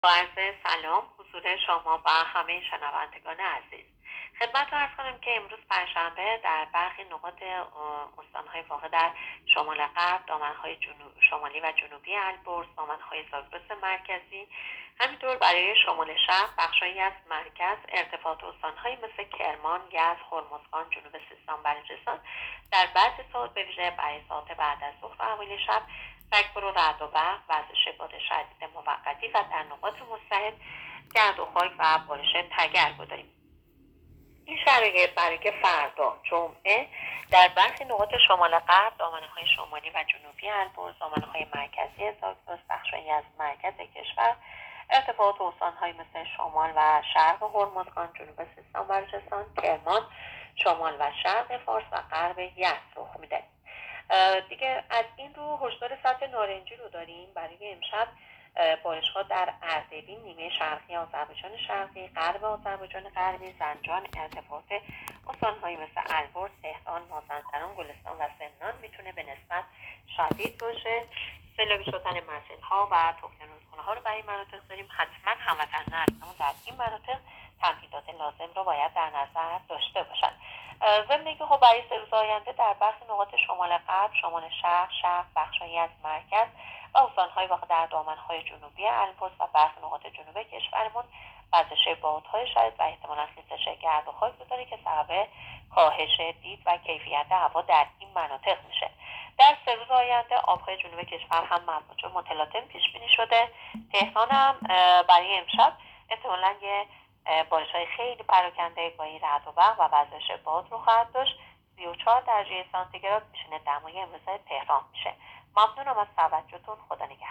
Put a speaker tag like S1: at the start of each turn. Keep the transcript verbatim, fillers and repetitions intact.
S1: با عرض سلام حضور شما و همه شنوندگان عزیز. خدمت رو عرض کنم که امروز پنجشنبه در برخی نقاط استانهای واقع در شمال غرب، دامنهای جنوب شمالی و جنوبی البرز، دامنهای زاگرس مرکزی، همینطور برای شمال شرق بخشهایی از مرکز، ارتفاعات استانهایی مثل کرمان، یزد، هرمزگان، جنوب سیستان و بلوچستان در بعضی ساعات به ویژه برای ساعات بعد از ظهر و اوایل شب تکبر و رعد و برق، وزش باد شدید موقتی و در نقاط مستحد گرد و خاک و بارش تگرگ داریم. این شرایط برای فردا جمعه در برخی نقاط شمال غرب، دامنه‌های شمالی و جنوبی البرز، دامنه‌های مرکزی زاگرس، بخش‌هایی از مرکز کشور، ارتفاعات استان‌هایی مثل شمال و شرق هرمزگان، جنوب سیستان و بلوچستان، کرمان، شمال و شرق فارس و غرب یزد رخ میده. دیگه از این رو هشدار سطح نارنجی رو داریم برای امشب. بارش ها در اردبیل، نیمه شرقی آذربایجان شرقی، غرب آذربایجان غربی، زنجان، ارتفاعات استان‌هایی مثل البرز، تهران، مازندران، گلستان و سمنان میتونه به نسبت شدید باشه. سیلابی شدن مسیرها و طوفان رودخانه ها رو برای مناطق داریم. حتما هموطنان عزیزمون در این مناطق تمهیدات لازم رو باید در نظر داشته باشن. ضمن که خب برای سه روز آینده در برخی نقاط شمال غرب، شمال شرق، شرق، بخشهایی از مرکز و استان‌های واقع در دامنه‌های جنوبی البرز و برخی نقاط جنوب کشورمون وزش بادهای شدید و احتمالاً خیزش گرد و خاک داره که سبب کاهش دید و کیفیت هوا در این مناطق میشه. در سه روز آینده آبهای جنوب کشور هم مموج و متلاطم پیش بینی شده. تهران هم برای امشب احتمالاً یه بارش های خیلی پراکنده با این رعد و برق و وزش باد رو خواهد داشت. سی و چهار درجه سانتیگراد میشینه دمای امروز تهران میشه. ممنونم از توجهتون. خدا نگهدار.